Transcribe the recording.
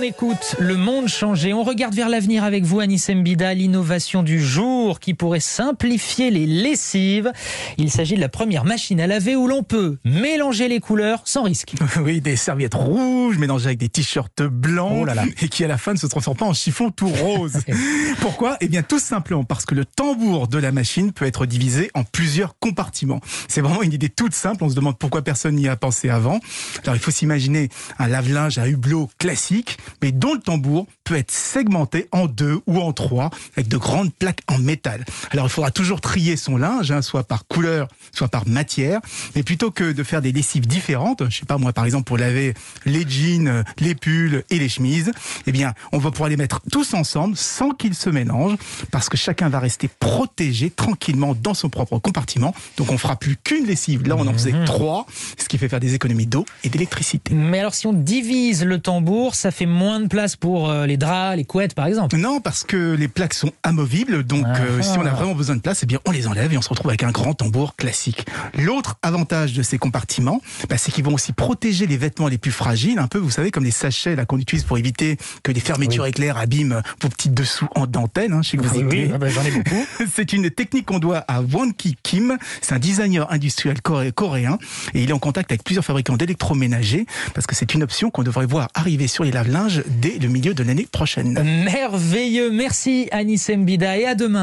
écoute le monde changer, on regarde vers l'avenir avec vous, Anis Mbida, l'innovation du jour qui pourrait simplifier les lessives. Il s'agit de la première machine à laver où l'on peut mélanger les couleurs sans risque. Oui, des serviettes rouges mélangées avec des t-shirts blancs et qui à la fin ne se transforment pas en chiffon tout rose. Pourquoi ? Eh bien tout simplement parce que le tambour de la machine peut être divisé en plusieurs compartiments. C'est vraiment une idée toute simple, on se demande pourquoi personne n'y a pensé avant. Alors il faut s'imaginer un lave-linge à hublot classique, mais dont le tambour peut être segmenté en 2 ou en 3 avec de grandes plaques en métal. Alors il faudra toujours trier son linge, soit par couleur, soit par matière, mais plutôt que de faire des lessives différentes, je sais pas moi par exemple pour laver les jeans, les pulls et les chemises, eh bien on va pouvoir les mettre tous ensemble sans qu'ils se mélangent, parce que chacun va rester protégé tranquillement dans son propre compartiment. Donc on fera plus qu'une lessive, là on en faisait 3, ce qui fait faire des économies d'eau et d'électricité. Mais alors si on divise le tambour, ça fait moins de place pour les draps, les couettes par exemple? Non, parce que les plaques sont amovibles, donc si on a vraiment besoin de place, eh bien on les enlève et on se retrouve avec un grand tambour classique. L'autre avantage de ces compartiments, c'est qu'ils vont aussi protéger les vêtements les plus fragiles, un peu, vous savez, comme les sachets là qu'on utilise pour éviter que les fermetures éclair abîment vos petits dessous en dentelle. Je sais que vous j'en ai beaucoup. C'est une technique qu'on doit à Won-ki Kim. C'est un designer industriel coréen et il est en contact avec plusieurs fabricants d'électroménagers parce que c'est une option qu'on devrait voir arriver sur les lave-linges dès le milieu de l'année prochaine. Merveilleux, merci Anis Mbida et à demain.